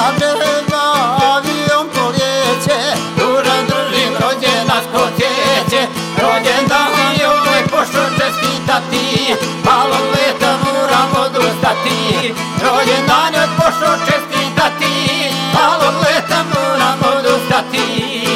Zagreba avion poljeće, dužan držim rođendansko cvijeće. Rođendan joj pošao čestitati, malo leta moram odustati. Rođendan joj pošao čestitati, malo leta moram odustati.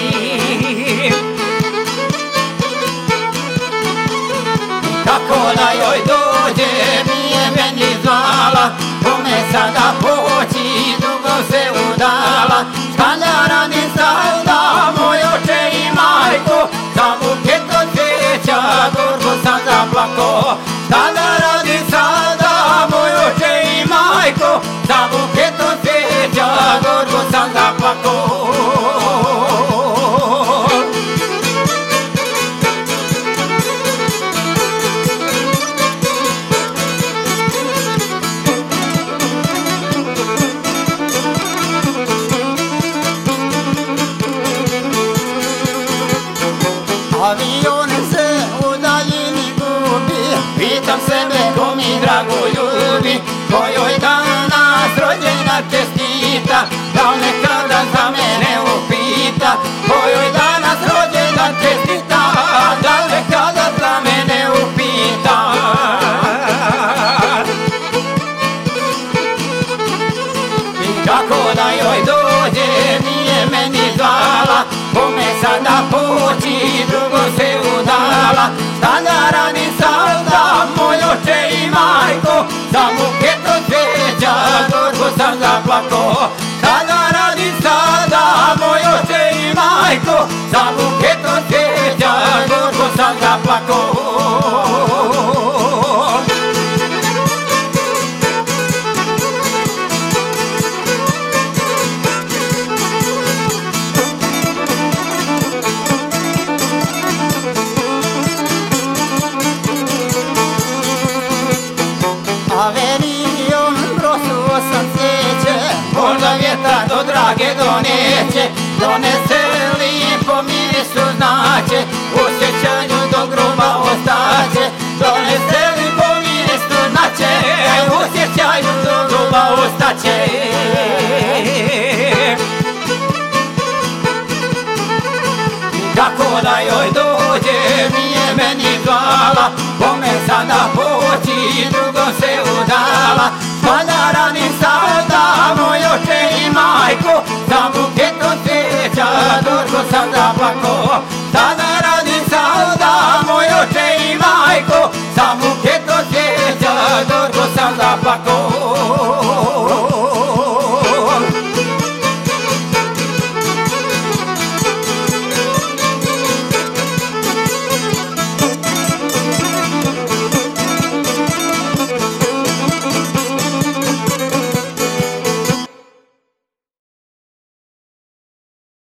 Kako da joj dođe, nije meni zvala, kome sada poći, dugo se udala. Šta da radim sada, moj oče i majko, za buket od cvijeća gorko sam zaplako. Šta da radim sada, moj oče i majko, za buket od cvijeća gorko sam zaplako. Avion se u daljini gubi, pitam sebe ko mi drago ljubi, kojoj danas rođendan čestita, da li nekada za mene upita, kojoj danas rođendan čestita, da li nekada za mene upita. I kako da joj dođe, nije meni zvala, kome sada poći, drugo se udala. Šta da radim sada, moj oče i majko, za buket od cvijeća gorko sam zaplako. Šta da radim sada, moj oče i majko, za buket od cvijeća gorko sam zaplako. Avenijom prosuo sam cvijeće, možda vjetar do drage doneće, donese lipo mirisu znače, u sjećanju do groba ostaće. Donese lipo mirisu znače, u sjećanju do groba ostaće. Kako da joj dođe, nije meni zvala, kome sada poći,